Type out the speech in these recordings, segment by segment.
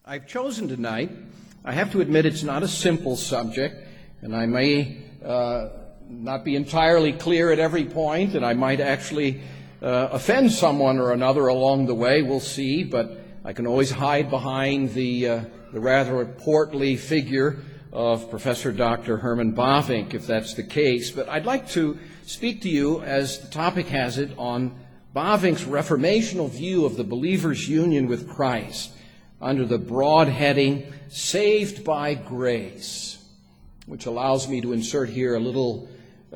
I've chosen tonight, I have to admit it's not a simple subject, and I may not be entirely clear at every point, and I might actually offend someone or another along the way. We'll see, but I can always hide behind the rather portly figure of Professor Dr. Herman Bavinck, if that's the case. But I'd like to speak to you, as the topic has it, on Bavinck's reformational view of the believer's union with Christ, under the broad heading, Saved by Grace, which allows me to insert here a little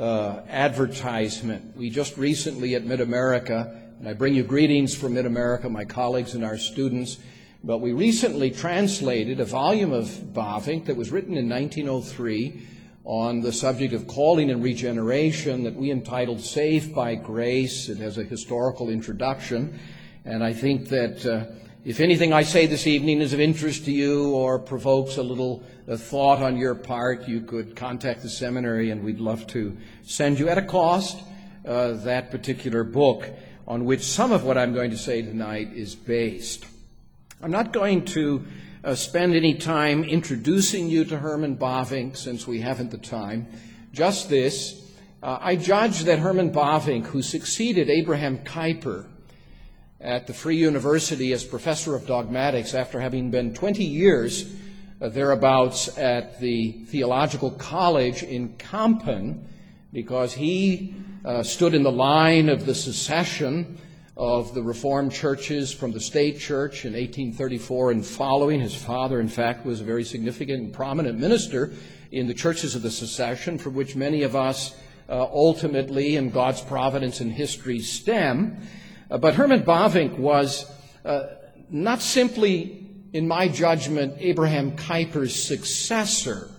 advertisement. We just recently at Mid-America, and I bring you greetings from Mid-America, my colleagues and our students, but we recently translated a volume of Bavinck that was written in 1903 on the subject of calling and regeneration that we entitled Saved by Grace. It has a historical introduction, and I think that if anything I say this evening is of interest to you or provokes a little thought on your part, you could contact the seminary and we'd love to send you at a cost that particular book on which some of what I'm going to say tonight is based. I'm not going to spend any time introducing you to Herman Bavinck, since we haven't the time. Just this, I judge that Herman Bavinck, who succeeded Abraham Kuyper at the Free University as professor of dogmatics after having been 20 years thereabouts at the Theological College in Kampen, because he stood in the line of the secession of the Reformed churches from the state church in 1834 and following. His father, in fact, was a very significant and prominent minister in the churches of the secession, from which many of us ultimately, in God's providence and history, stem. But Herman Bavinck was not simply, in my judgment, Abraham Kuyper's successor.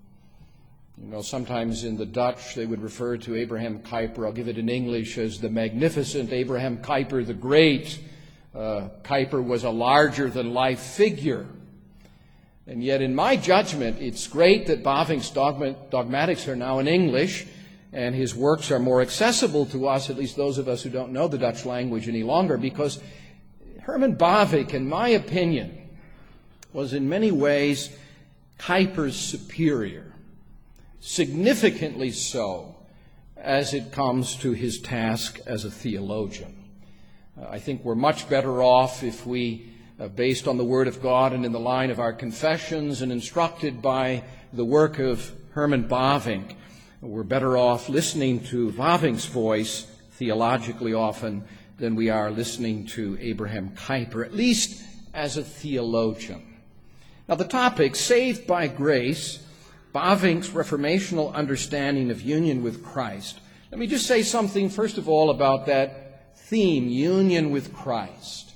You know, sometimes in the Dutch they would refer to Abraham Kuyper, I'll give it in English, as the magnificent Abraham Kuyper the Great. Kuyper was a larger-than-life figure. And yet, in my judgment, it's great that Bavinck's dogmatics are now in English, and his works are more accessible to us, at least those of us who don't know the Dutch language any longer, because Herman Bavinck, in my opinion, was in many ways Kuyper's superior, significantly so as it comes to his task as a theologian. I think we're much better off if we, based on the Word of God and in the line of our confessions and instructed by the work of Herman Bavinck, we're better off listening to Bavinck's voice theologically often than we are listening to Abraham Kuyper, at least as a theologian. Now, the topic, Saved by Grace, Bavinck's reformational understanding of union with Christ. Let me just say something, first of all, about that theme, union with Christ.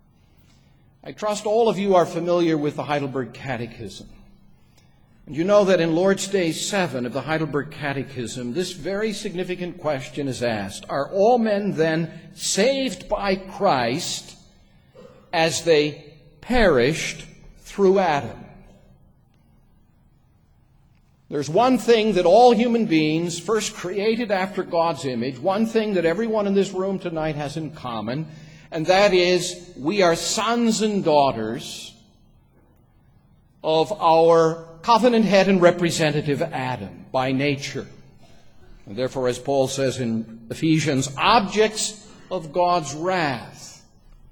I trust all of you are familiar with the Heidelberg Catechism. And you know that in Lord's Day 7 of the Heidelberg Catechism, this very significant question is asked: are all men then saved by Christ as they perished through Adam? There's one thing that all human beings, first created after God's image, one thing that everyone in this room tonight has in common, and that is we are sons and daughters of our covenant head and representative Adam by nature. And therefore, as Paul says in Ephesians, objects of God's wrath.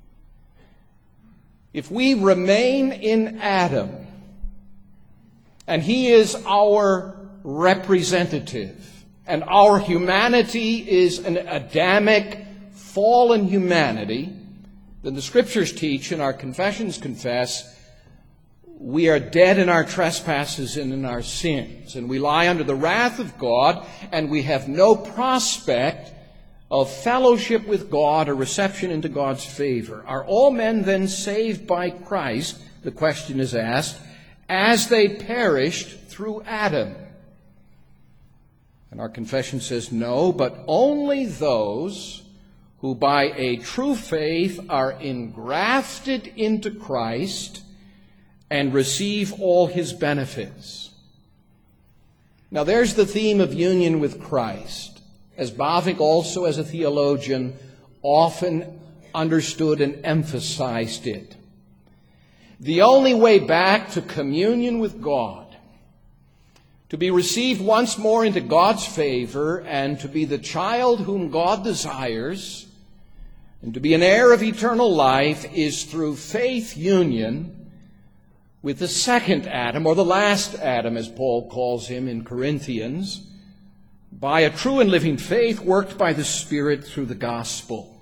If we remain in Adam, and he is our representative, and our humanity is an Adamic, fallen humanity, then the Scriptures teach and our confessions confess we are dead in our trespasses and in our sins, and we lie under the wrath of God, and we have no prospect of fellowship with God or reception into God's favor. Are all men then saved by Christ, the question is asked, as they perished through Adam? And our confession says no, but only those who by a true faith are engrafted into Christ and receive all his benefits. Now there's the theme of union with Christ, as Bavinck also as a theologian often understood and emphasized it. The only way back to communion with God, to be received once more into God's favor, and to be the child whom God desires, and to be an heir of eternal life, is through faith union with the second Adam, or the last Adam, as Paul calls him in Corinthians, by a true and living faith worked by the Spirit through the gospel.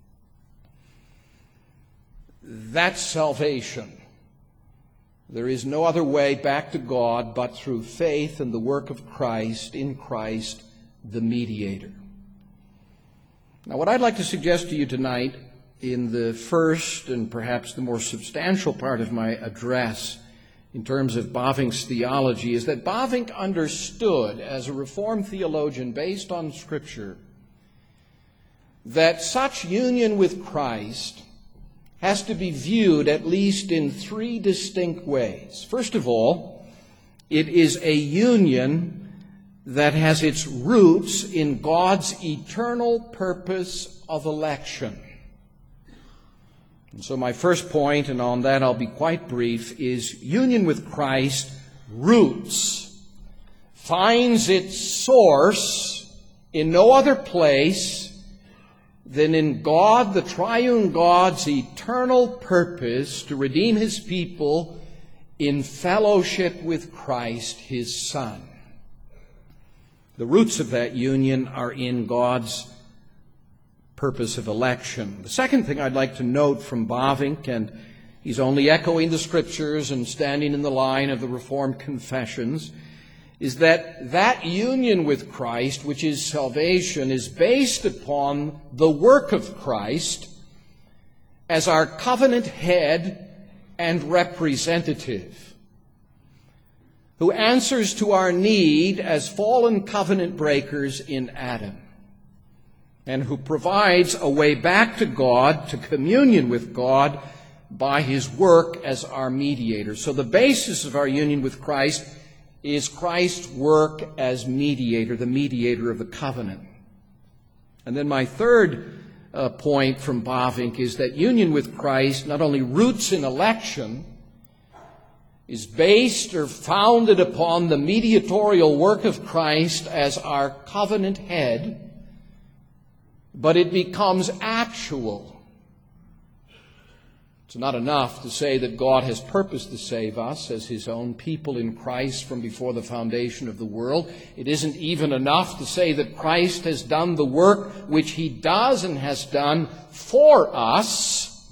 That's salvation. There is no other way back to God but through faith in the work of Christ, in Christ, the mediator. Now, what I'd like to suggest to you tonight in the first and perhaps the more substantial part of my address in terms of Bavinck's theology is that Bavinck understood, as a Reformed theologian based on Scripture, that such union with Christ has to be viewed at least in three distinct ways. First of all, it is a union that has its roots in God's eternal purpose of election. And so my first point, and on that I'll be quite brief, is union with Christ finds its source in no other place than in God, the triune God's eternal purpose to redeem his people in fellowship with Christ, his Son. The roots of that union are in God's purpose of election. The second thing I'd like to note from Bavinck, and he's only echoing the Scriptures and standing in the line of the Reformed confessions, is that union with Christ, which is salvation, is based upon the work of Christ as our covenant head and representative, who answers to our need as fallen covenant breakers in Adam, and who provides a way back to God, to communion with God, by his work as our mediator. So the basis of our union with Christ is Christ's work as mediator, the mediator of the covenant. And then my third point from Bavinck is that union with Christ not only roots in election, is based or founded upon the mediatorial work of Christ as our covenant head, but it becomes actual. It's not enough to say that God has purposed to save us as his own people in Christ from before the foundation of the world. It isn't even enough to say that Christ has done the work which he does and has done for us.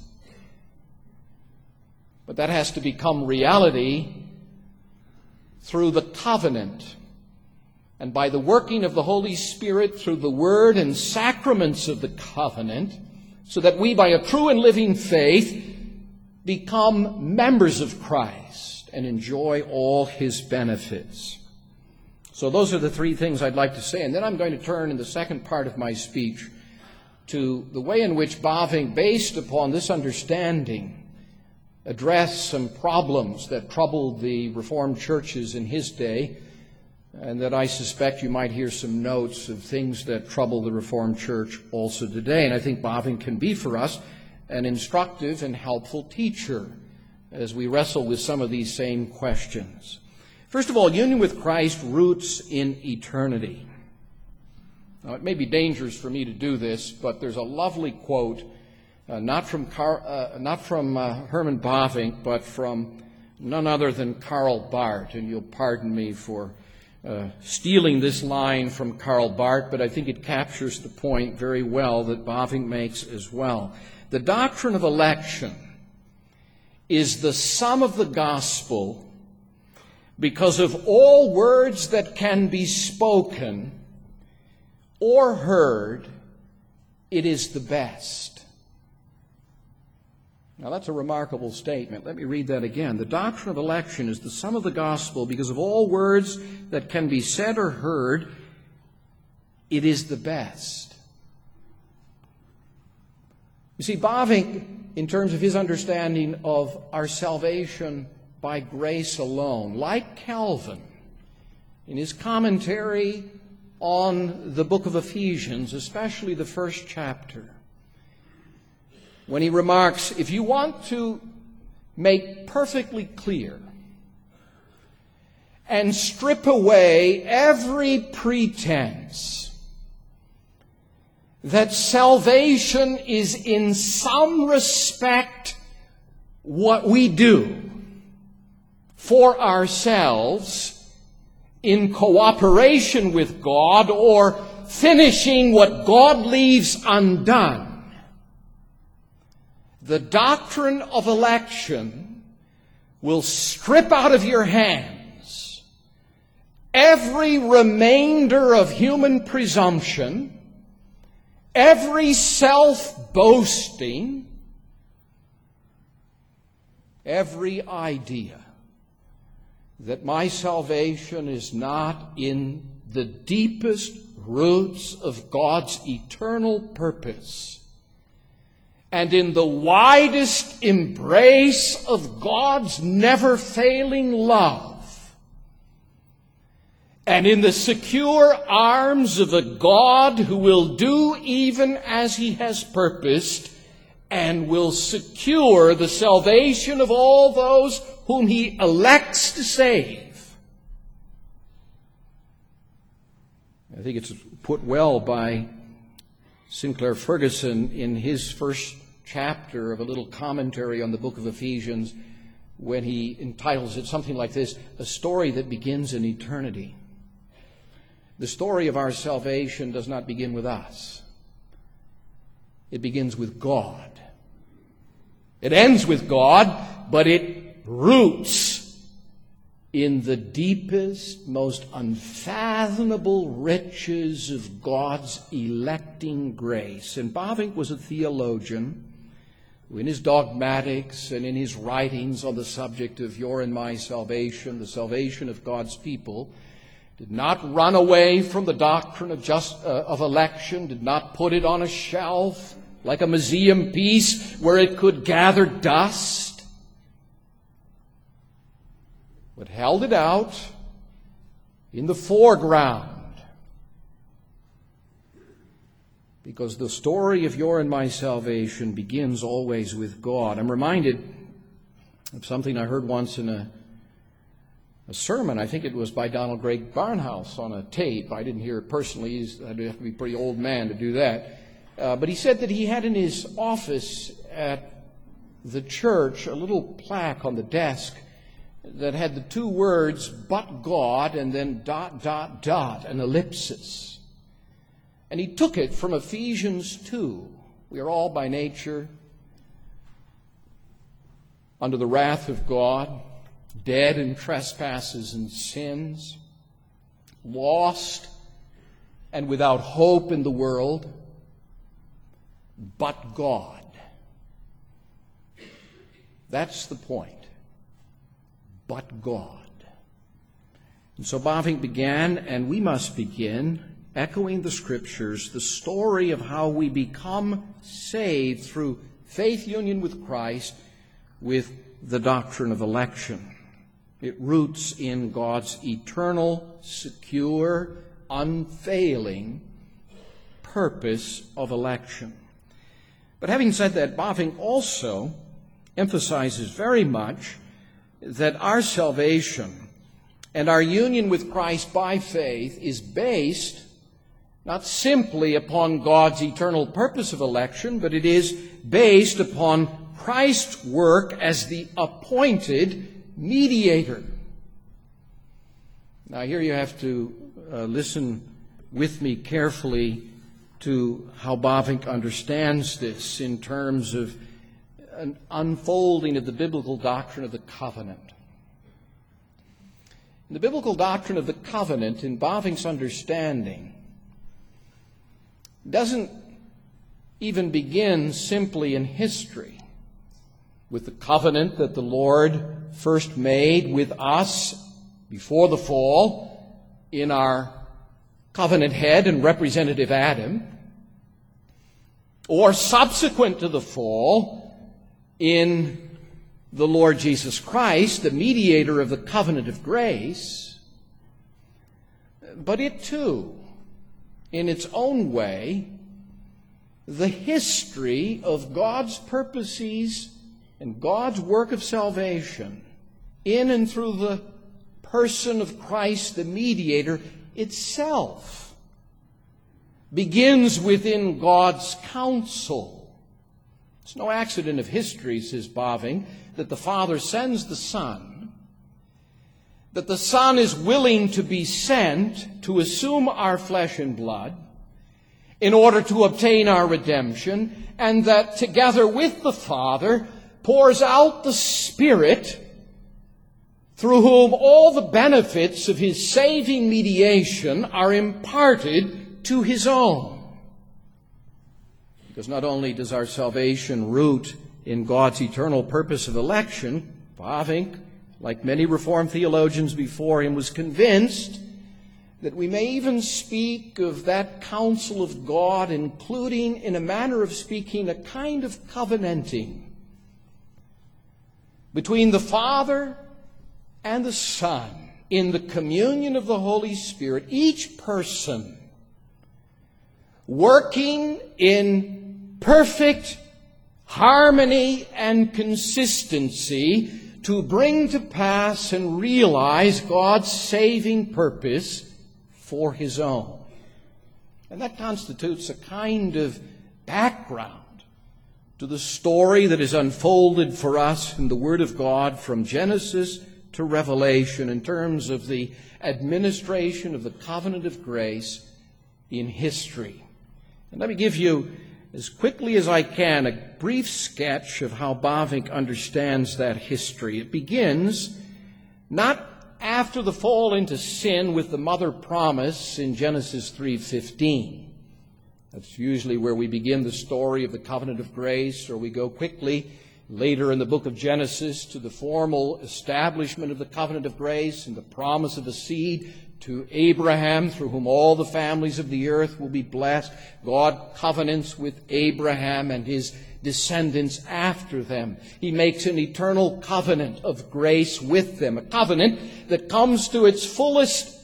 But that has to become reality through the covenant and by the working of the Holy Spirit through the word and sacraments of the covenant, so that we, by a true and living faith, become members of Christ and enjoy all his benefits. So those are the three things I'd like to say. And then I'm going to turn in the second part of my speech to the way in which Bavinck, based upon this understanding, addressed some problems that troubled the Reformed churches in his day, and that I suspect you might hear some notes of things that trouble the Reformed church also today. And I think Bavinck can be for us an instructive and helpful teacher as we wrestle with some of these same questions. First of all, union with Christ roots in eternity. Now, it may be dangerous for me to do this, but there's a lovely quote, not from Herman Bavinck, but from none other than Karl Barth. And you'll pardon me for stealing this line from Karl Barth, but I think it captures the point very well that Bavinck makes as well. The doctrine of election is the sum of the gospel because of all words that can be spoken or heard, it is the best. Now that's a remarkable statement. Let me read that again. The doctrine of election is the sum of the gospel because of all words that can be said or heard, it is the best. You see, Bavinck, in terms of his understanding of our salvation by grace alone, like Calvin, in his commentary on the book of Ephesians, especially the first chapter, when he remarks, if you want to make perfectly clear and strip away every pretense that salvation is in some respect what we do for ourselves in cooperation with God, or finishing what God leaves undone. The doctrine of election will strip out of your hands every remainder of human presumption, every self-boasting, every idea that my salvation is not in the deepest roots of God's eternal purpose and in the widest embrace of God's never-failing love, and in the secure arms of a God who will do even as He has purposed and will secure the salvation of all those whom He elects to save. I think it's put well by Sinclair Ferguson in his first chapter of a little commentary on the book of Ephesians, when he entitles it something like this: A Story That Begins in Eternity. The story of our salvation does not begin with us. It begins with God. It ends with God, but it roots in the deepest, most unfathomable riches of God's electing grace. And Bavinck was a theologian who, in his dogmatics and in his writings on the subject of your and my salvation, the salvation of God's people, did not run away from the doctrine of election, did not put it on a shelf like a museum piece where it could gather dust, but held it out in the foreground, because the story of your and my salvation begins always with God. I'm reminded of something I heard once in a sermon. I think it was by Donald Greg Barnhouse on a tape. I didn't hear it personally. I'd have to be a pretty old man to do that. But he said that he had in his office at the church a little plaque on the desk that had the two words, "but God," and then ... an ellipsis. And he took it from Ephesians 2. We are all by nature under the wrath of God, dead in trespasses and sins, lost and without hope in the world, but God. That's the point. But God. And so Bavinck began, and we must begin, echoing the Scriptures, the story of how we become saved through faith union with Christ, with the doctrine of election. It roots in God's eternal, secure, unfailing purpose of election. But having said that, Bavinck also emphasizes very much that our salvation and our union with Christ by faith is based not simply upon God's eternal purpose of election, but it is based upon Christ's work as the appointed mediator. Now here you have to listen with me carefully to how Bavinck understands this in terms of an unfolding of the biblical doctrine of the covenant. The biblical doctrine of the covenant, in Bavinck's understanding, doesn't even begin simply in history with the covenant that the Lord first made with us before the fall in our covenant head and representative Adam, or subsequent to the fall in the Lord Jesus Christ, the mediator of the covenant of grace. But it too, in its own way, the history of God's purposes And God's work of salvation in and through the person of Christ, the mediator, itself begins within God's counsel. It's no accident of history, says Bavinck, that the Father sends the Son, that the Son is willing to be sent to assume our flesh and blood in order to obtain our redemption, and that together with the Father pours out the Spirit through whom all the benefits of his saving mediation are imparted to his own. Because not only does our salvation root in God's eternal purpose of election, Bavinck, like many Reformed theologians before him, was convinced that we may even speak of that counsel of God, including, in a manner of speaking, a kind of covenanting between the Father and the Son in the communion of the Holy Spirit, each person working in perfect harmony and consistency to bring to pass and realize God's saving purpose for his own. And that constitutes a kind of background to the story that is unfolded for us in the Word of God from Genesis to Revelation in terms of the administration of the covenant of grace in history. And let me give you, as quickly as I can, a brief sketch of how Bavinck understands that history. It begins not after the fall into sin with the mother promise in Genesis 3:15. That's usually where we begin the story of the covenant of grace, or we go quickly later in the book of Genesis to the formal establishment of the covenant of grace and the promise of a seed to Abraham, through whom all the families of the earth will be blessed. God covenants with Abraham and his descendants after them. He makes an eternal covenant of grace with them, a covenant that comes to its fullest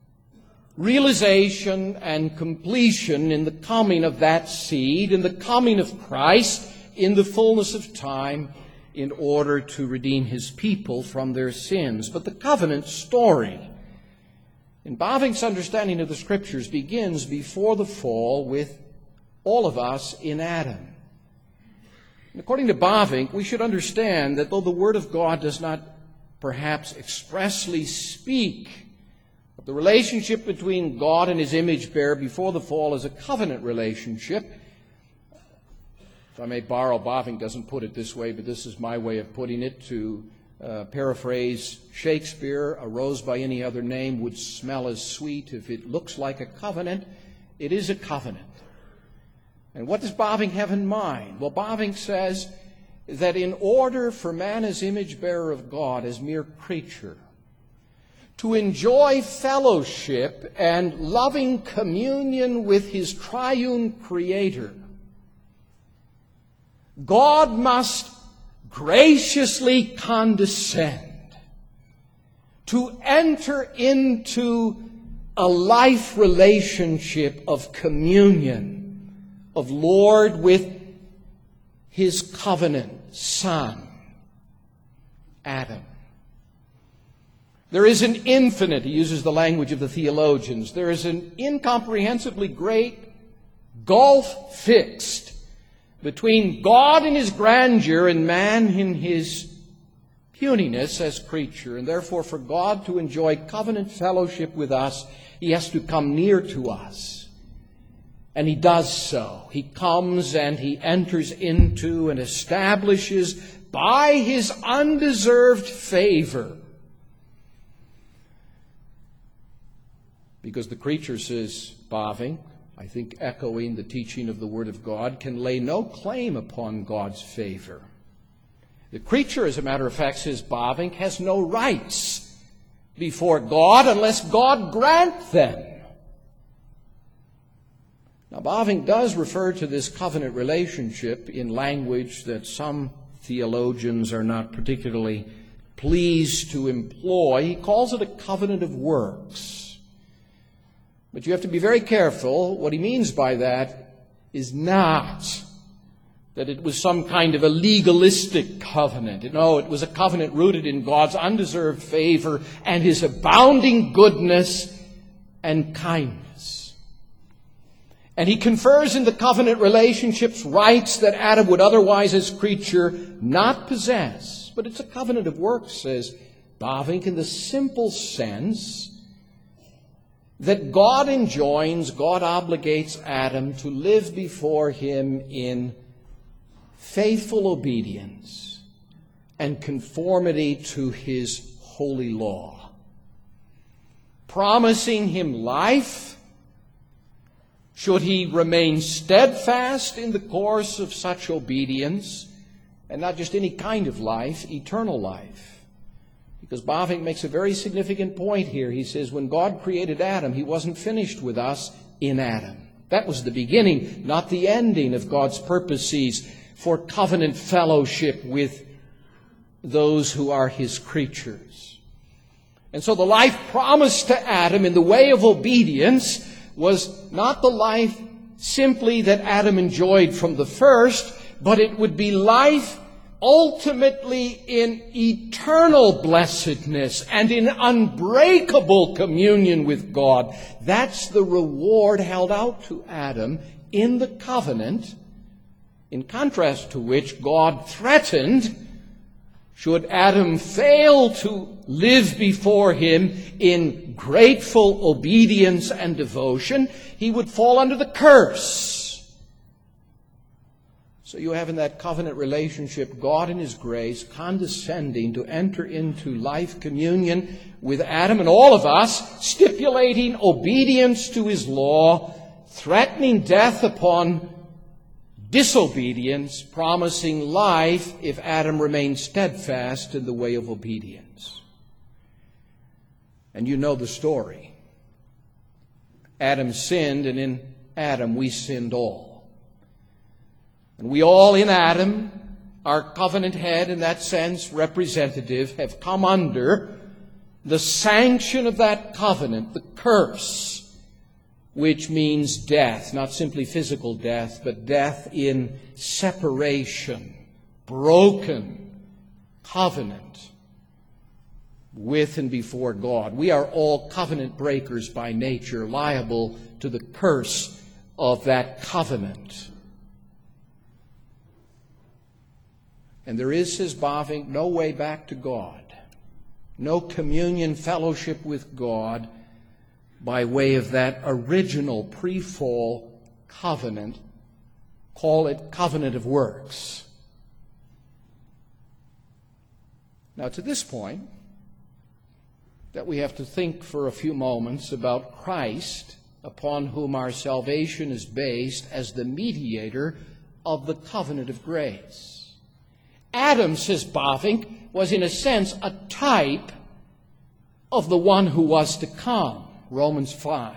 realization and completion in the coming of that seed, in the coming of Christ, in the fullness of time, in order to redeem his people from their sins. But the covenant story, in Bavinck's understanding of the Scriptures, begins before the fall with all of us in Adam. And according to Bavinck, we should understand that though the Word of God does not perhaps expressly speak of the relationship between God and his image bearer before the fall as a covenant relationship, if I may borrow, Bavinck doesn't put it this way, but this is my way of putting it, to paraphrase Shakespeare, a rose by any other name would smell as sweet. If it looks like a covenant, it is a covenant. And what does Bavinck have in mind? Well, Bavinck says that in order for man as image bearer of God, as mere creature, to enjoy fellowship and loving communion with his triune Creator, God must graciously condescend to enter into a life relationship of communion, of Lord with his covenant son, Adam. There is an infinite, he uses the language of the theologians, there is an incomprehensibly great gulf fixed between God in his grandeur and man in his puniness as creature. And therefore, for God to enjoy covenant fellowship with us, he has to come near to us. And he does so. He comes and he enters into and establishes by his undeserved favor. Because the creature, says Bavinck, I think echoing the teaching of the Word of God, can lay no claim upon God's favor. The creature, as a matter of fact, says Bavinck, has no rights before God unless God grant them. Now, Bavinck does refer to this covenant relationship in language that some theologians are not particularly pleased to employ. He calls it a covenant of works. But you have to be very careful. What he means by that is not that it was some kind of a legalistic covenant. No, it was a covenant rooted in God's undeserved favor and His abounding goodness and kindness. And He confers in the covenant relationships rights that Adam would otherwise as creature not possess. But it's a covenant of works, says Bavinck, in the simple sense that God enjoins, God obligates Adam to live before Him in faithful obedience and conformity to His holy law, promising him life should he remain steadfast in the course of such obedience, and not just any kind of life, eternal life. Because Bavinck makes a very significant point here. He says when God created Adam, He wasn't finished with us in Adam. That was the beginning, not the ending of God's purposes for covenant fellowship with those who are His creatures. And so the life promised to Adam in the way of obedience was not the life simply that Adam enjoyed from the first, but it would be life ultimately in eternal blessedness and in unbreakable communion with God. That's the reward held out to Adam in the covenant, in contrast to which God threatened, should Adam fail to live before Him in grateful obedience and devotion, he would fall under the curse. So you have in that covenant relationship God in His grace condescending to enter into life communion with Adam and all of us, stipulating obedience to His law, threatening death upon disobedience, promising life if Adam remained steadfast in the way of obedience. And you know the story. Adam sinned, and in Adam we sinned all. And we all in Adam, our covenant head in that sense, representative, have come under the sanction of that covenant, the curse, which means death, not simply physical death, but death in separation, broken covenant with and before God. We are all covenant breakers by nature, liable to the curse of that covenant. And there is, says Bavinck, no way back to God, no communion fellowship with God by way of that original pre-fall covenant. Call it covenant of works. Now, to this point, that we have to think for a few moments about Christ, upon whom our salvation is based as the mediator of the covenant of grace. Adam, says Bavinck, was in a sense a type of the one who was to come. Romans 5.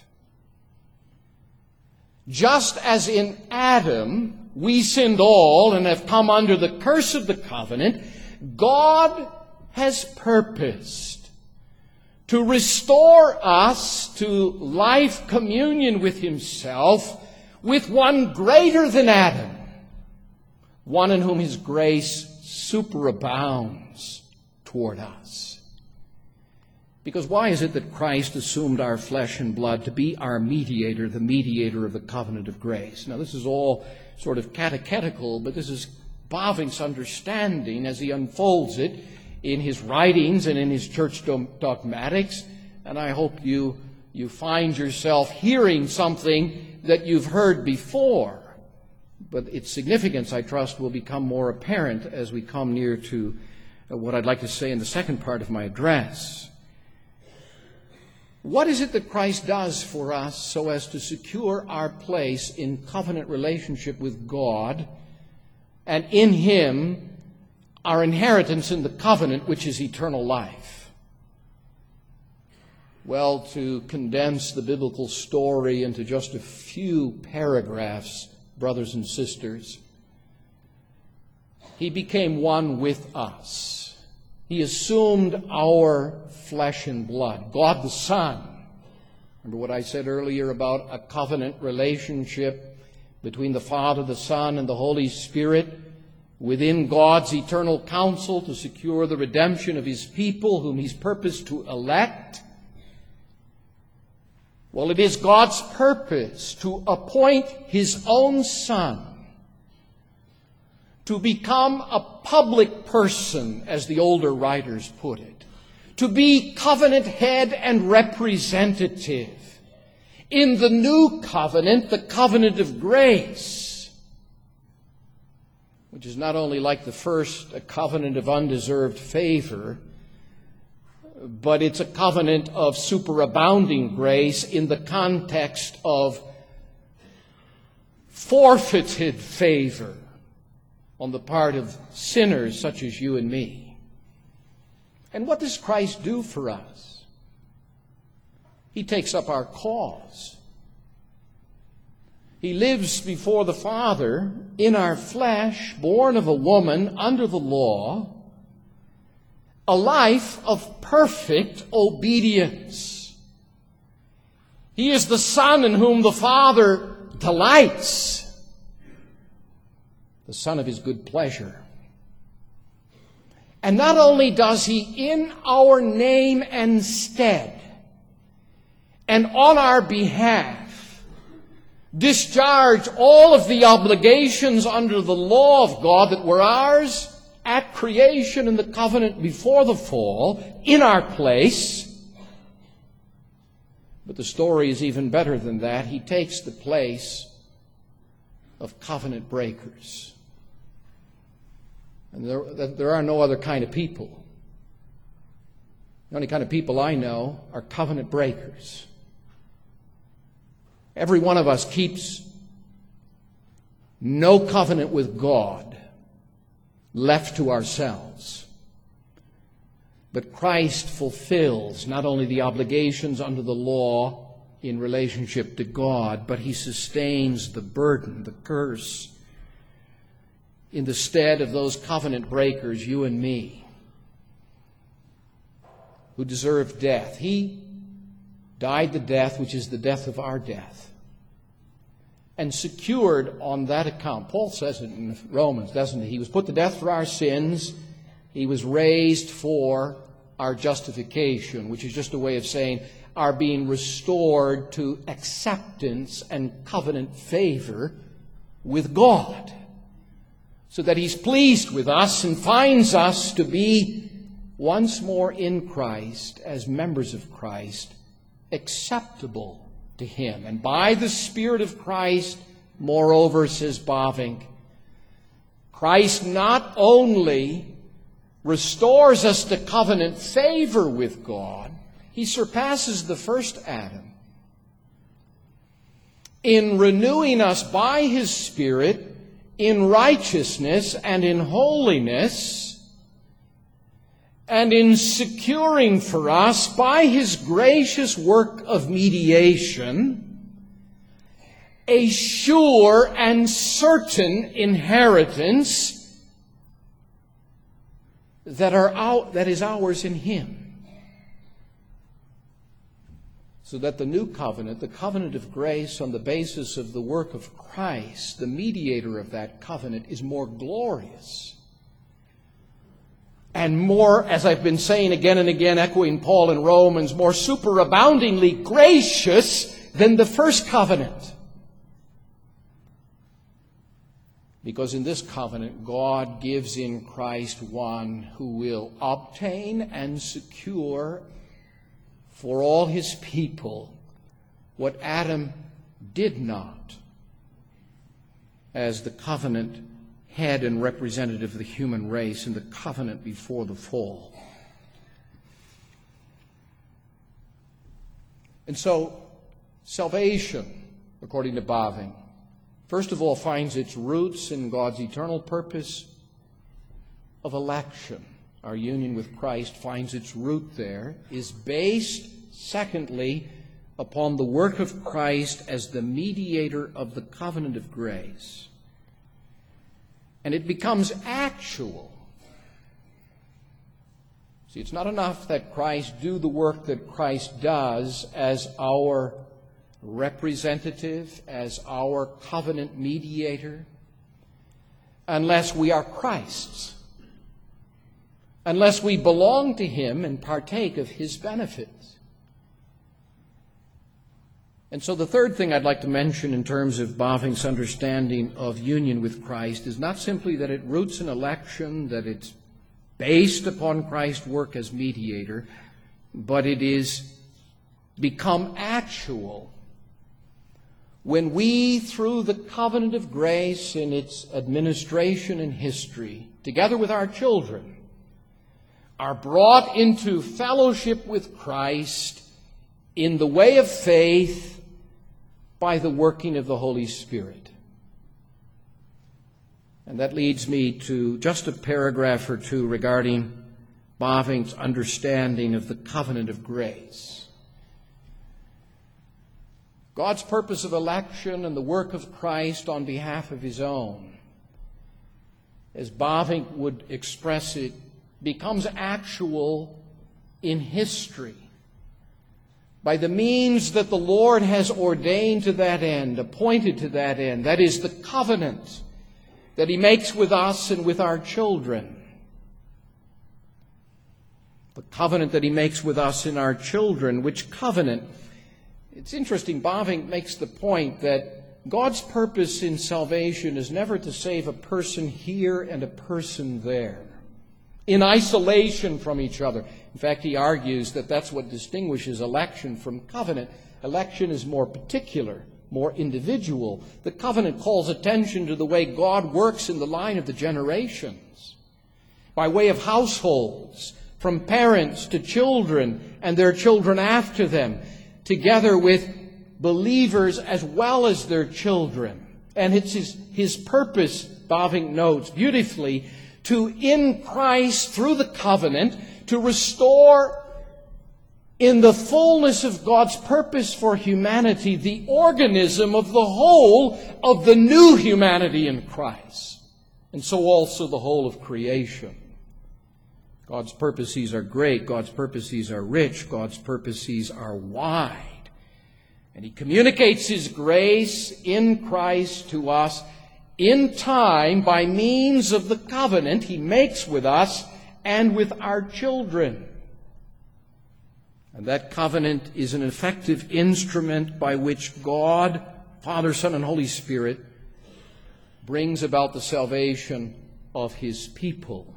Just as in Adam we sinned all and have come under the curse of the covenant, God has purposed to restore us to life communion with Himself with one greater than Adam, one in whom His grace superabounds toward us. Because why is it that Christ assumed our flesh and blood to be our mediator, the mediator of the covenant of grace? Now, this is all sort of catechetical, but this is Bavinck's understanding as he unfolds it in his writings and in his church dogmatics. And I hope you find yourself hearing something that you've heard before. But its significance, I trust, will become more apparent as we come near to what I'd like to say in the second part of my address. What is it that Christ does for us so as to secure our place in covenant relationship with God, and in Him our inheritance in the covenant, which is eternal life? Well, to condense the biblical story into just a few paragraphs, brothers and sisters, He became one with us. He assumed our flesh and blood. God the Son. Remember what I said earlier about a covenant relationship between the Father, the Son, and the Holy Spirit within God's eternal counsel to secure the redemption of His people whom He's purposed to elect? Well, it is God's purpose to appoint His own Son to become a public person, as the older writers put it, to be covenant head and representative in the new covenant, the covenant of grace, which is not only like the first a covenant of undeserved favor, but it's a covenant of superabounding grace in the context of forfeited favor on the part of sinners such as you and me. And what does Christ do for us? He takes up our cause. He lives before the Father in our flesh, born of a woman under the law, a life of perfect obedience. He is the Son in whom the Father delights, the Son of His good pleasure. And not only does He, in our name and stead, and on our behalf, discharge all of the obligations under the law of God that were ours at creation and the covenant before the fall, in our place. But the story is even better than that. He takes the place of covenant breakers. And there are no other kind of people. The only kind of people I know are covenant breakers. Every one of us keeps no covenant with God left to ourselves. But Christ fulfills not only the obligations under the law in relationship to God, but He sustains the burden, the curse, in the stead of those covenant breakers, you and me, who deserve death. He died the death which is the death of our death, and secured on that account. Paul says it in Romans, doesn't he? He was put to death for our sins. He was raised for our justification, which is just a way of saying our being restored to acceptance and covenant favor with God, so that He's pleased with us and finds us to be once more in Christ, as members of Christ, acceptable to Him. And by the Spirit of Christ, moreover, says Bavinck, Christ not only restores us to covenant favor with God, He surpasses the first Adam in renewing us by His Spirit in righteousness and in holiness, and in securing for us by His gracious work of mediation a sure and certain inheritance that is ours in Him. So that the new covenant, the covenant of grace on the basis of the work of Christ, the mediator of that covenant, is more glorious and more, as I've been saying again and again, echoing Paul in Romans, more superaboundingly gracious than the first covenant. Because in this covenant, God gives in Christ one who will obtain and secure for all His people what Adam did not, as the covenant head and representative of the human race in the covenant before the fall. And so, salvation, according to Bavinck, first of all finds its roots in God's eternal purpose of election. Our union with Christ finds its root there, is based, secondly, upon the work of Christ as the mediator of the covenant of grace. And it becomes actual. See, it's not enough that Christ do the work that Christ does as our representative, as our covenant mediator, unless we are Christ's, unless we belong to Him and partake of His benefits. And so the third thing I'd like to mention in terms of Baving's understanding of union with Christ is not simply that it roots in election, that it's based upon Christ's work as mediator, but it is become actual when we, through the covenant of grace in its administration and history, together with our children, are brought into fellowship with Christ in the way of faith by the working of the Holy Spirit. And that leads me to just a paragraph or two regarding Baving's understanding of the covenant of grace. God's purpose of election and the work of Christ on behalf of His own, as Baving would express it, becomes actual in history by the means that the Lord has ordained to that end, appointed to that end. That is the covenant that He makes with us and with our children. The covenant that He makes with us and our children, which covenant, it's interesting, Baving makes the point that God's purpose in salvation is never to save a person here and a person there, in isolation from each other. In fact, he argues that that's what distinguishes election from covenant. Election is more particular, more individual. The covenant calls attention to the way God works in the line of the generations, by way of households, from parents to children and their children after them, together with believers as well as their children. And it's his purpose, Baving notes beautifully, to, in Christ, through the covenant, to restore in the fullness of God's purpose for humanity the organism of the whole of the new humanity in Christ, and so also the whole of creation. God's purposes are great, God's purposes are rich, God's purposes are wide. And He communicates His grace in Christ to us in time by means of the covenant He makes with us and with our children. And that covenant is an effective instrument by which God, Father, Son, and Holy Spirit brings about the salvation of His people.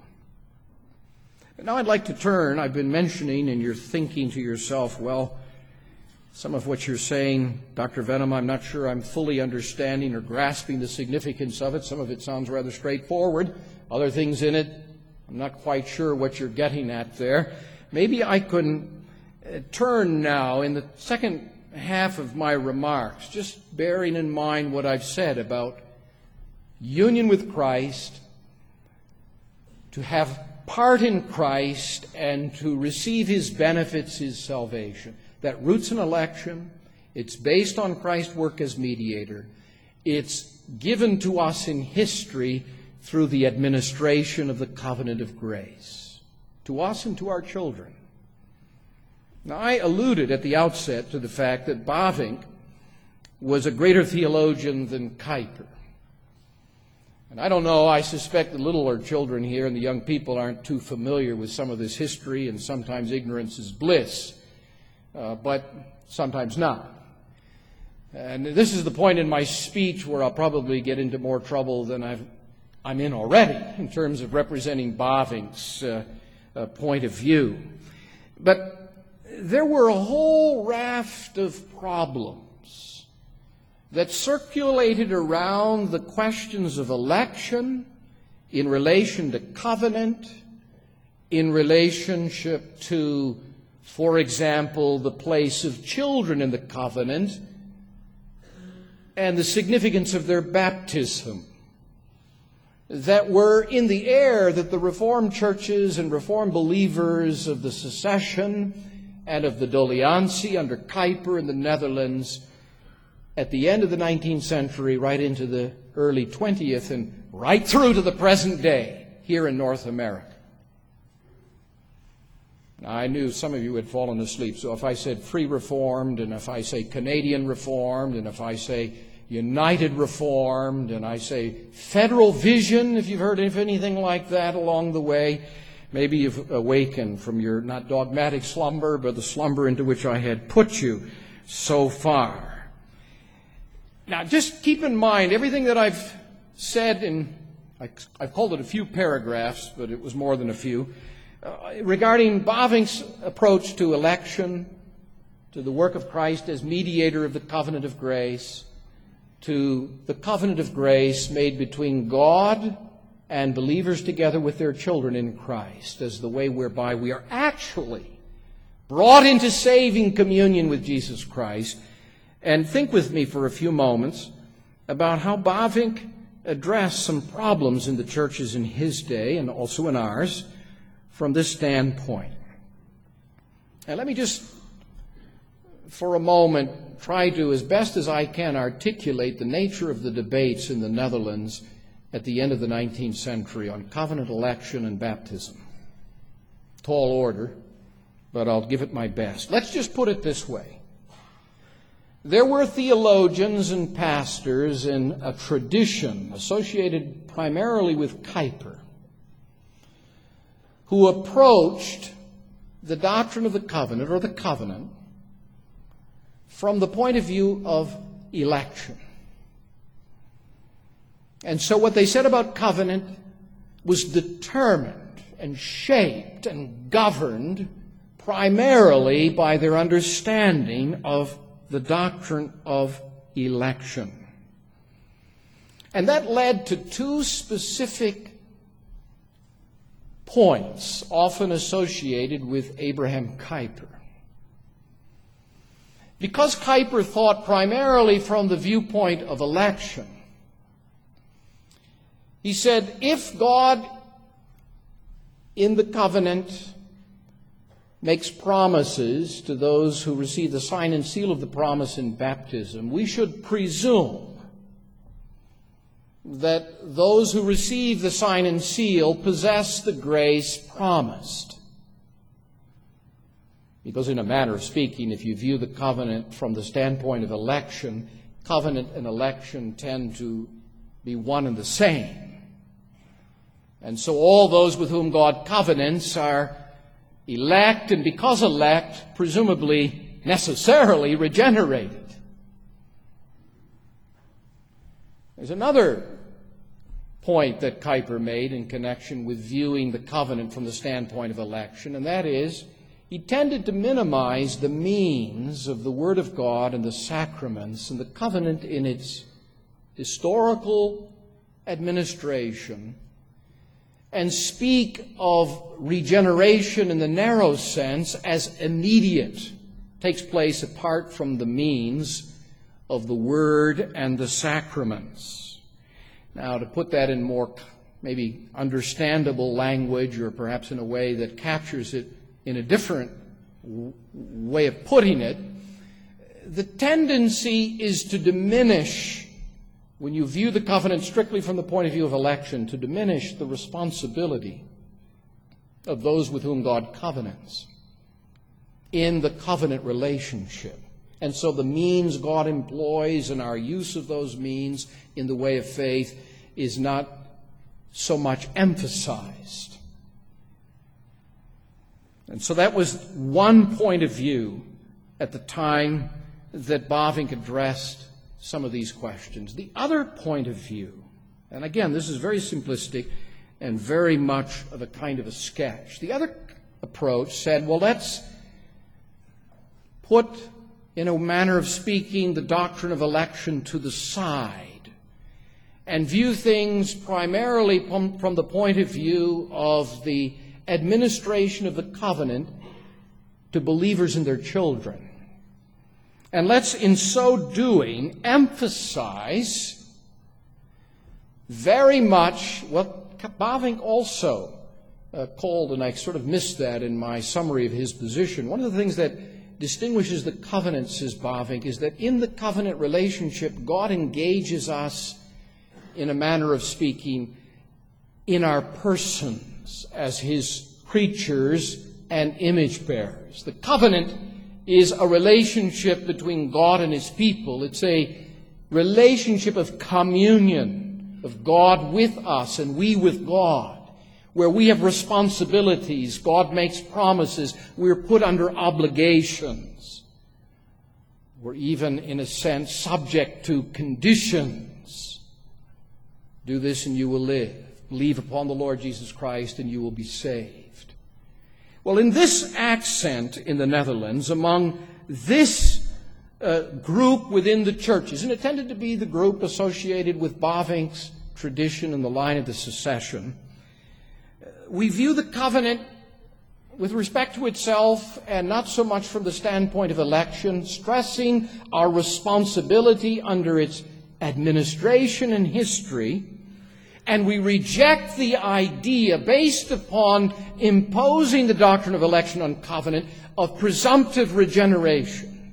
But now I'd like to turn, I've been mentioning, and you're thinking to yourself, well, some of what you're saying, Dr. Venom, I'm not sure I'm fully understanding or grasping the significance of it. Some of it sounds rather straightforward. Other things in it, I'm not quite sure what you're getting at there. Maybe I can turn now in the second half of my remarks, just bearing in mind what I've said about union with Christ, to have part in Christ, and to receive His benefits, His salvation. That roots in election. It's based on Christ's work as mediator. It's given to us in history through the administration of the covenant of grace, to us and to our children. Now, I alluded at the outset to the fact that Baving was a greater theologian than Kuyper. And I don't know, I suspect the littler children here and the young people aren't too familiar with some of this history, and sometimes ignorance is bliss. But sometimes not. And this is the point in my speech where I'll probably get into more trouble than I'm in already in terms of representing Baving's point of view. But there were a whole raft of problems that circulated around the questions of election in relation to covenant, in relationship to, for example, the place of children in the covenant and the significance of their baptism, that were in the air that the Reformed churches and Reformed believers of the Secession and of the Doleantie under Kuyper in the Netherlands at the end of the 19th century, right into the early 20th, and right through to the present day here in North America. Now, I knew some of you had fallen asleep, so if I said Free Reformed, and if I say Canadian Reformed, and if I say United Reformed, and I say Federal Vision, if you've heard of anything like that along the way, maybe you've awakened from your not dogmatic slumber, but the slumber into which I had put you so far. Now, just keep in mind everything that I've said I've called it a few paragraphs, but it was more than a few, regarding Bavinck's approach to election, to the work of Christ as mediator of the covenant of grace, to the covenant of grace made between God and believers together with their children in Christ as the way whereby we are actually brought into saving communion with Jesus Christ. And think with me for a few moments about how Bavinck addressed some problems in the churches in his day and also in ours from this standpoint. And let me just, for a moment, try to, as best as I can, articulate the nature of the debates in the Netherlands at the end of the 19th century on covenant election and baptism. Tall order, but I'll give it my best. Let's just put it this way. There were theologians and pastors in a tradition associated primarily with Kuyper who approached the doctrine of the covenant, or the covenant, from the point of view of election. And so what they said about covenant was determined and shaped and governed primarily by their understanding of the doctrine of election. And that led to two specific points often associated with Abraham Kuyper. Because Kuyper thought primarily from the viewpoint of election, he said, if God in the covenant makes promises to those who receive the sign and seal of the promise in baptism, we should presume that those who receive the sign and seal possess the grace promised. Because in a manner of speaking, if you view the covenant from the standpoint of election, covenant and election tend to be one and the same. And so all those with whom God covenants are elect, and because elect, presumably necessarily regenerated. There's another point that Kuyper made in connection with viewing the covenant from the standpoint of election, and that is, he tended to minimize the means of the Word of God and the sacraments and the covenant in its historical administration, and speak of regeneration in the narrow sense as immediate, takes place apart from the means of the Word and the sacraments. Now, to put that in more maybe understandable language, or perhaps in a way that captures it in a different way of putting it, the tendency is to diminish, when you view the covenant strictly from the point of view of election, to diminish the responsibility of those with whom God covenants in the covenant relationship. And so the means God employs and our use of those means in the way of faith is not so much emphasized. And so that was one point of view at the time that Bavinck addressed some of these questions. The other point of view, and again, this is very simplistic and very much of a kind of a sketch. The other approach said, well, let's put, in a manner of speaking, the doctrine of election to the side and view things primarily from the point of view of the administration of the covenant to believers and their children. And let's, in so doing, emphasize very much what Bavinck also called, and I sort of missed that in my summary of his position. One of the things that distinguishes the covenant, says Bavinck, is that in the covenant relationship, God engages us, in a manner of speaking, in our persons as His creatures and image bearers. The covenant is a relationship between God and His people. It's a relationship of communion, of God with us and we with God, where we have responsibilities, God makes promises, we're put under obligations. We're even, in a sense, subject to conditions. Do this and you will live. Believe upon the Lord Jesus Christ and you will be saved. Well, in this accent in the Netherlands, among this group within the churches, and it tended to be the group associated with Bavinck's tradition in the line of the secession, we view the covenant with respect to itself and not so much from the standpoint of election, stressing our responsibility under its administration and history. And we reject the idea, based upon imposing the doctrine of election on covenant, of presumptive regeneration.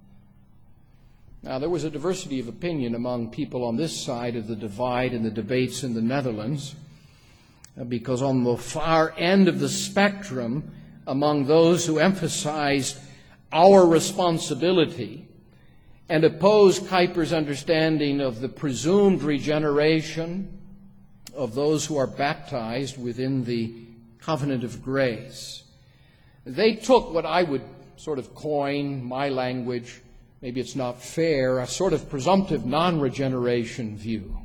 Now, there was a diversity of opinion among people on this side of the divide in the debates in the Netherlands, because on the far end of the spectrum, among those who emphasized our responsibility and opposed Kuyper's understanding of the presumed regeneration of those who are baptized within the covenant of grace, they took what I would sort of coin, my language, maybe it's not fair, a sort of presumptive non-regeneration view.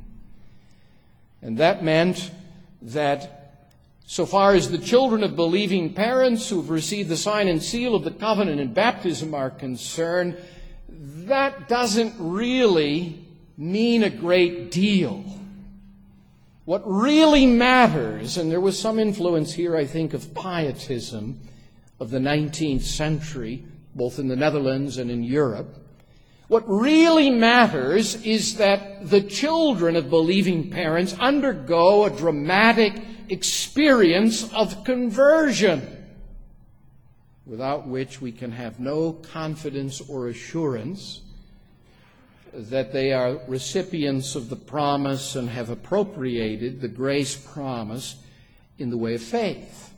And that meant that so far as the children of believing parents who have received the sign and seal of the covenant in baptism are concerned, that doesn't really mean a great deal. What really matters, and there was some influence here, I think, of pietism of the 19th century, both in the Netherlands and in Europe. What really matters is that the children of believing parents undergo a dramatic experience of conversion, without which we can have no confidence or assurance that they are recipients of the promise and have appropriated the grace promised in the way of faith.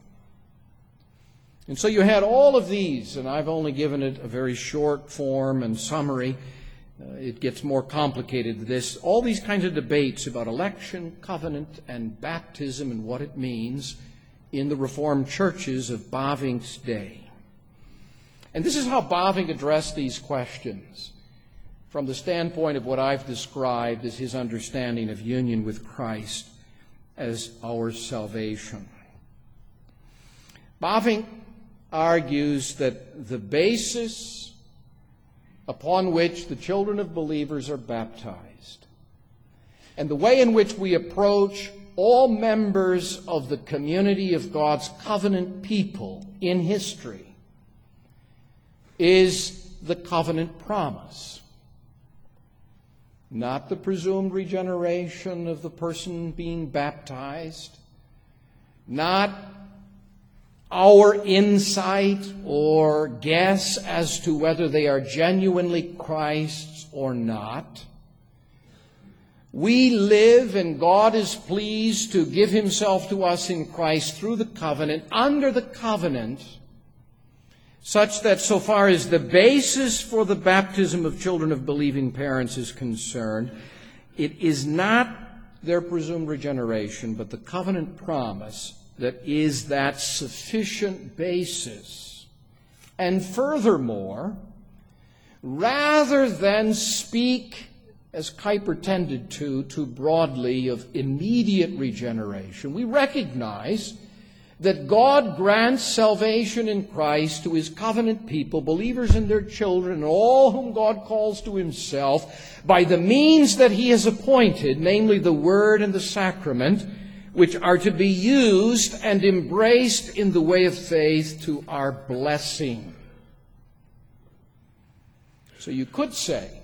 And so you had all of these, and I've only given it a very short form and summary. It gets more complicated than this. All these kinds of debates about election, covenant, and baptism and what it means in the Reformed churches of Bavinck's day. And this is how Bavinck addressed these questions from the standpoint of what I've described as his understanding of union with Christ as our salvation. Bavinck argues that the basis upon which the children of believers are baptized and the way in which we approach all members of the community of God's covenant people in history is the covenant promise. Not the presumed regeneration of the person being baptized, not our insight or guess as to whether they are genuinely Christ's or not. We live, and God is pleased to give Himself to us in Christ through the covenant, under the covenant, such that so far as the basis for the baptism of children of believing parents is concerned, it is not their presumed regeneration, but the covenant promise that is that sufficient basis. And furthermore, rather than speak, as Kuyper tended to broadly, of immediate regeneration, we recognize that God grants salvation in Christ to His covenant people, believers and their children, and all whom God calls to Himself, by the means that He has appointed, namely the Word and the sacrament, which are to be used and embraced in the way of faith to our blessing. So you could say,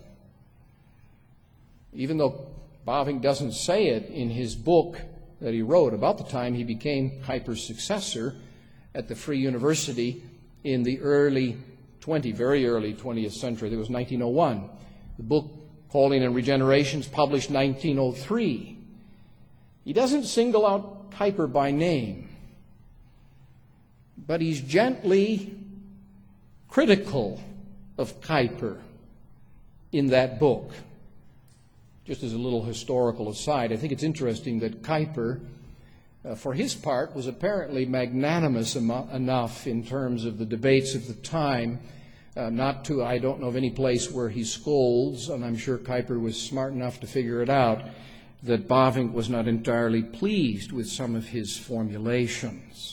even though Bavinck doesn't say it in his book that he wrote about the time he became Kuyper's successor at the Free University in the very early 20th century. It was 1901. The book, Calling and Regeneration, is published 1903. He doesn't single out Kuyper by name. but he's gently critical of Kuyper in that book. Just as a little historical aside, I think it's interesting that Kuyper, for his part, was apparently magnanimous enough in terms of the debates of the time, I don't know of any place where he scolds, and I'm sure Kuyper was smart enough to figure it out, that Bavinck was not entirely pleased with some of his formulations.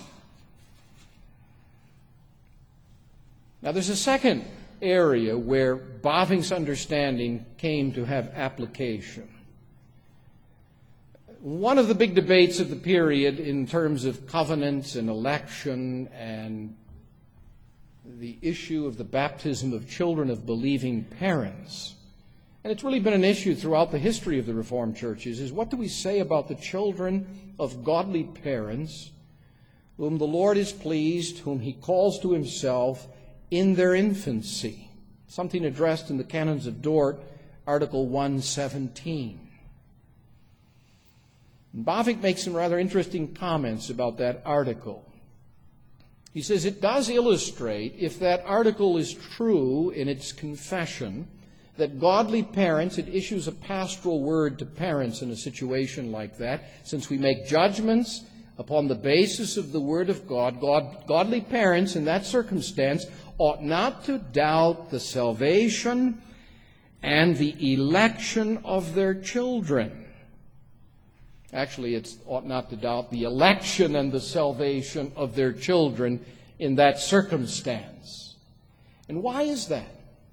Now, there's a second area where Bavinck's understanding came to have application. One of the big debates of the period in terms of covenants and election and the issue of the baptism of children of believing parents, and it's really been an issue throughout the history of the Reformed churches, is what do we say about the children of godly parents whom the Lord is pleased, whom He calls to Himself in their infancy? Something addressed in the Canons of Dort, Article 117. Bavinck makes some rather interesting comments about that article. He says it does illustrate, if that article is true in its confession, that godly parents, it issues a pastoral word to parents in a situation like that. Since we make judgments upon the basis of the Word of God, godly parents in that circumstance ought not to doubt the salvation and the election of their children. Actually, it ought not to doubt the election and the salvation of their children in that circumstance. And why is that?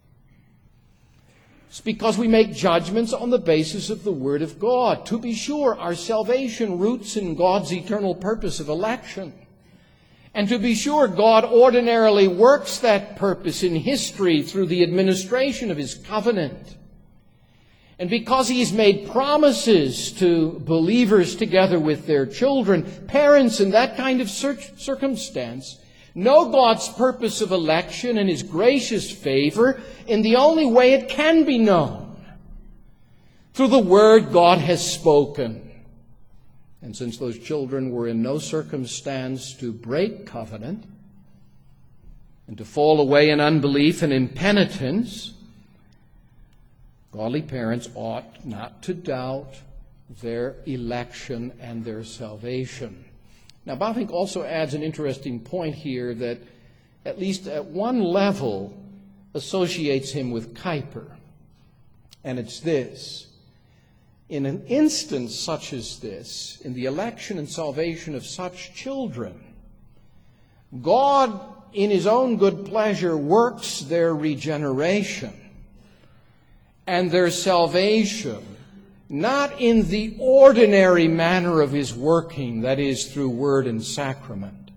It's because we make judgments on the basis of the Word of God. To be sure, our salvation roots in God's eternal purpose of election. And to be sure, God ordinarily works that purpose in history through the administration of His covenant. And because He's made promises to believers together with their children, parents in that kind of circumstance know God's purpose of election and His gracious favor in the only way it can be known, through the word God has spoken. And since those children were in no circumstance to break covenant and to fall away in unbelief and impenitence, godly parents ought not to doubt their election and their salvation. Now, Bavinck also adds an interesting point here that, at least at one level, associates him with Kuyper. And it's this. In an instance such as this, in the election and salvation of such children, God, in His own good pleasure, works their regeneration and their salvation, not in the ordinary manner of His working, that is, through word and sacrament.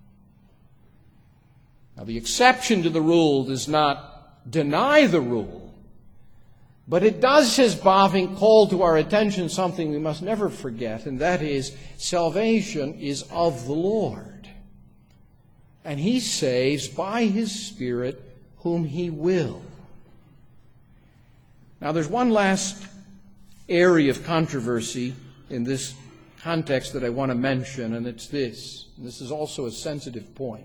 Now, the exception to the rule does not deny the rule, but it does, says Bavinck, call to our attention something we must never forget, and that is, salvation is of the Lord. And He saves by His Spirit whom He will. Now, there's one last area of controversy in this context that I want to mention, and it's this. And this is also a sensitive point.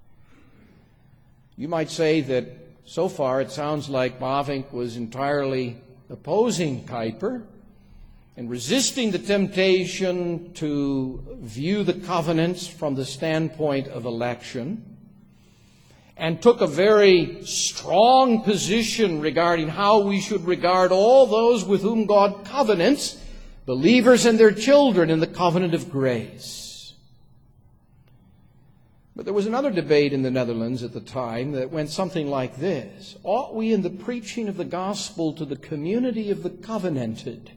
You might say that so far it sounds like Bavinck was entirely opposing Kuyper and resisting the temptation to view the covenants from the standpoint of election, and took a very strong position regarding how we should regard all those with whom God covenants, believers and their children, in the covenant of grace. But there was another debate in the Netherlands at the time that went something like this. Ought we, in the preaching of the gospel to the community of the covenanted,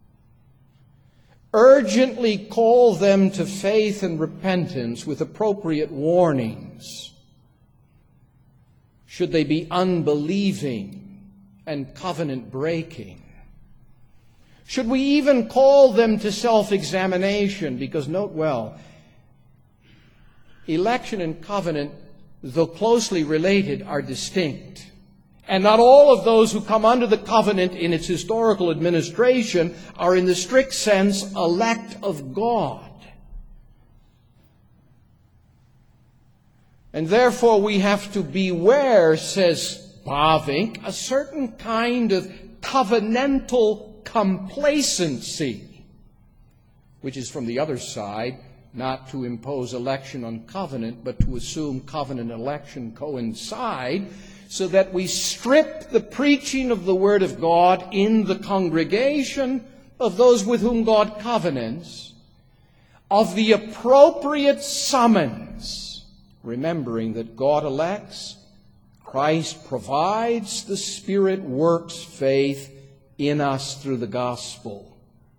urgently call them to faith and repentance with appropriate warnings, should they be unbelieving and covenant-breaking? Should we even call them to self-examination? Because note well, election and covenant, though closely related, are distinct. And not all of those who come under the covenant in its historical administration are in the strict sense elect of God. And therefore we have to beware, says Bavinck, a certain kind of covenantal complacency, which is from the other side, not to impose election on covenant, but to assume covenant and election coincide, so that we strip the preaching of the Word of God in the congregation of those with whom God covenants of the appropriate summons, remembering that God elects, Christ provides, the Spirit works faith in us through the gospel.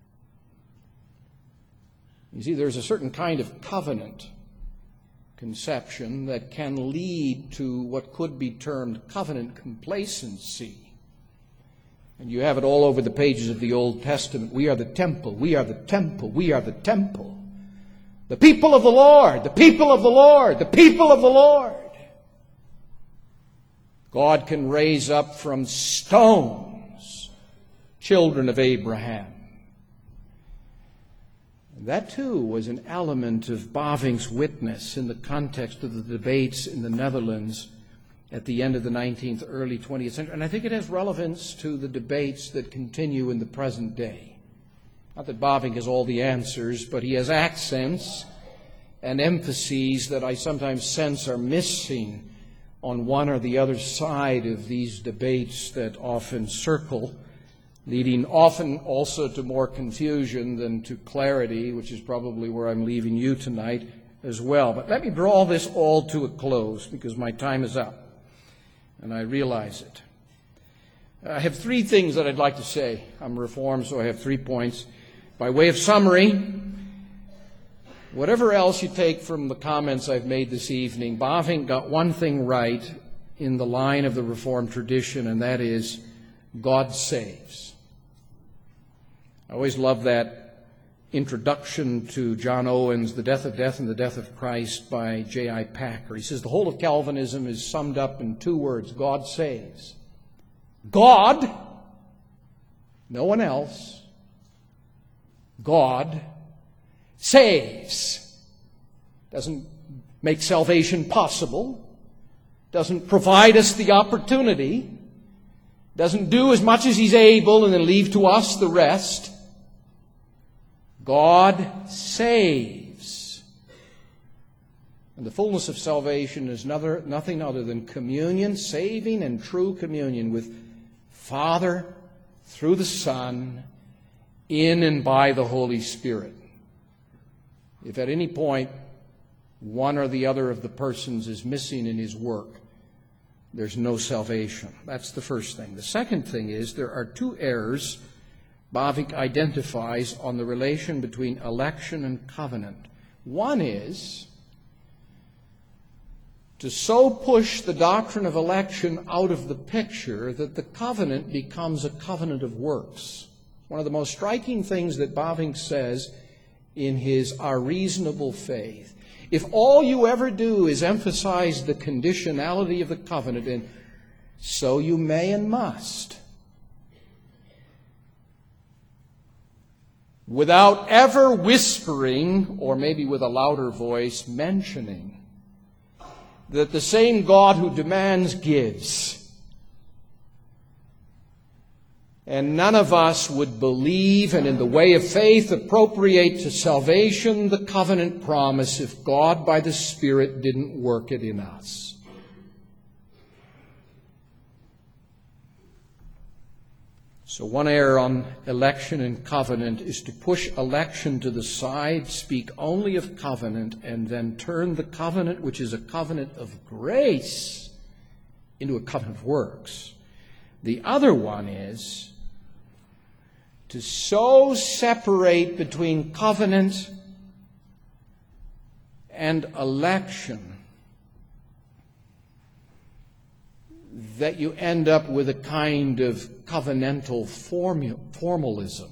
You see, there's a certain kind of covenant conception that can lead to what could be termed covenant complacency. And you have it all over the pages of the Old Testament. We are the temple, we are the temple, we are the temple. The people of the Lord, the people of the Lord, the people of the Lord. God can raise up from stones children of Abraham. And that too was an element of Bavinck's witness in the context of the debates in the Netherlands at the end of the 19th, early 20th century. And I think it has relevance to the debates that continue in the present day. Not that Bavinck has all the answers, but he has accents and emphases that I sometimes sense are missing on one or the other side of these debates that often circle, leading often also to more confusion than to clarity, which is probably where I'm leaving you tonight as well. But let me draw this all to a close because my time is up, and I realize it. I have three things that I'd like to say. I'm Reformed, so I have 3 points. By way of summary, whatever else you take from the comments I've made this evening, Bavinck got one thing right in the line of the Reformed tradition, and that is God saves. I always love that introduction to John Owen's The Death of Death and the Death of Christ by J.I. Packer. He says the whole of Calvinism is summed up in 2 words: God saves. God, no one else, God saves. Doesn't make salvation possible. Doesn't provide us the opportunity. Doesn't do as much as He's able and then leave to us the rest. God saves. And the fullness of salvation is nothing other than communion, saving and true communion with Father through the Son, in and by the Holy Spirit. If at any point one or the other of the persons is missing in His work, there's no salvation. That's the first thing. The second thing is there are 2 errors Bavinck identifies on the relation between election and covenant. One is to so push the doctrine of election out of the picture that the covenant becomes a covenant of works. One of the most striking things that Bavinck says in his Our Reasonable Faith, if all you ever do is emphasize the conditionality of the covenant, and so you may and must, without ever whispering, or maybe with a louder voice, mentioning that the same God who demands gives. And none of us would believe and in the way of faith appropriate to salvation the covenant promise if God by the Spirit didn't work it in us. So one error on election and covenant is to push election to the side, speak only of covenant, and then turn the covenant, which is a covenant of grace, into a covenant of works. The other one is to so separate between covenant and election that you end up with a kind of covenantal formalism.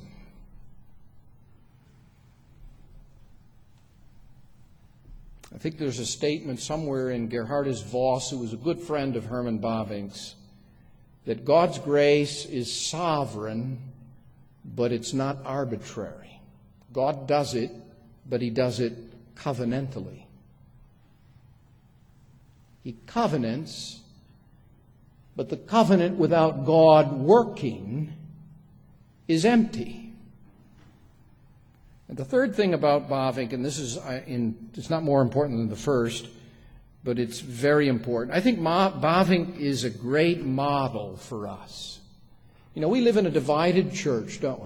I think there's a statement somewhere in Gerhardus Voss, who was a good friend of Herman Bavinck's, that God's grace is sovereign, but it's not arbitrary. God does it, but He does it covenantally. He covenants, but the covenant without God working is empty. And the third thing about Bavinck, and this is it's not more important than the first, but it's very important. I think Bavinck is a great model for us. You know, we live in a divided church, don't we?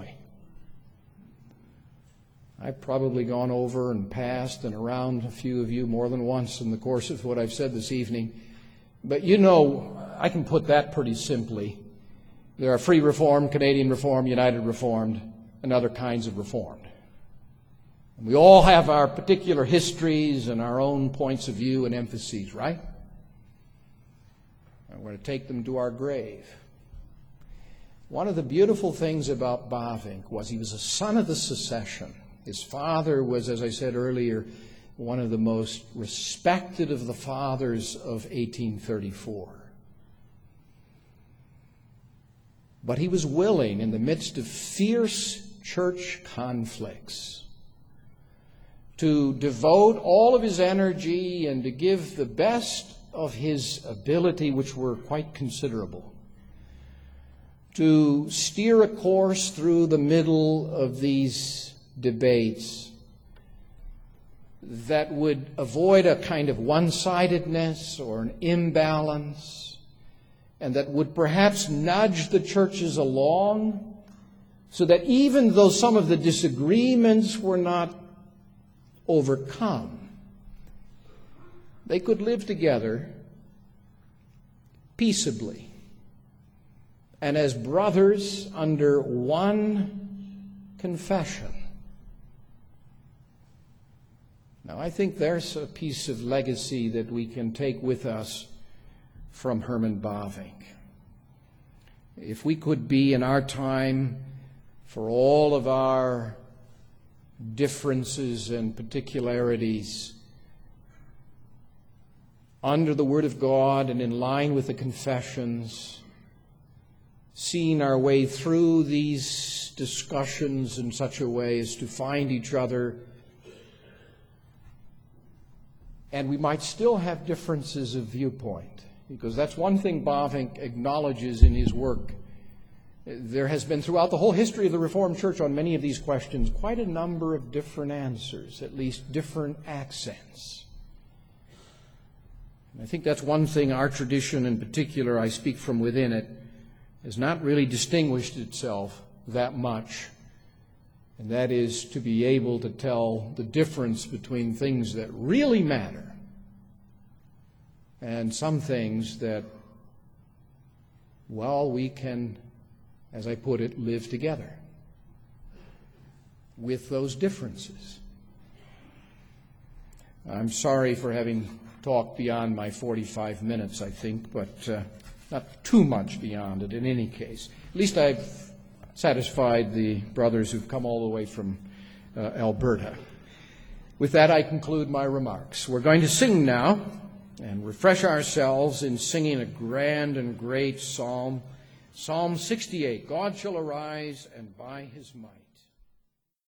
I've probably gone over and past and around a few of you more than once in the course of what I've said this evening. But you know, I can put that pretty simply. There are Free Reformed, Canadian Reformed, United Reformed, and other kinds of Reformed. And we all have our particular histories and our own points of view and emphases, right? And we're going to take them to our grave. One of the beautiful things about Bavinck was he was a son of the secession. His father was, as I said earlier, one of the most respected of the fathers of 1834. But he was willing, in the midst of fierce church conflicts, to devote all of his energy and to give the best of his ability, which were quite considerable, to steer a course through the middle of these debates that would avoid a kind of one-sidedness or an imbalance, and that would perhaps nudge the churches along so that even though some of the disagreements were not overcome, they could live together peaceably and as brothers under one confession. Now, I think there's a piece of legacy that we can take with us from Herman Bavinck. If we could be in our time, for all of our differences and particularities, under the Word of God and in line with the confessions, seeing our way through these discussions in such a way as to find each other. And we might still have differences of viewpoint, because that's one thing Bavinck acknowledges in his work. There has been, throughout the whole history of the Reformed Church on many of these questions, quite a number of different answers, at least different accents. And I think that's one thing our tradition in particular, I speak from within it, has not really distinguished itself that much. And that is to be able to tell the difference between things that really matter and some things that, well, we can, as I put it, live together with those differences. I'm sorry for having talked beyond my 45 minutes, I think, but not too much beyond it in any case. At least I've satisfied the brothers who've come all the way from Alberta. With that, I conclude my remarks. We're going to sing now and refresh ourselves in singing a grand and great psalm, Psalm 68, God shall arise and by his might.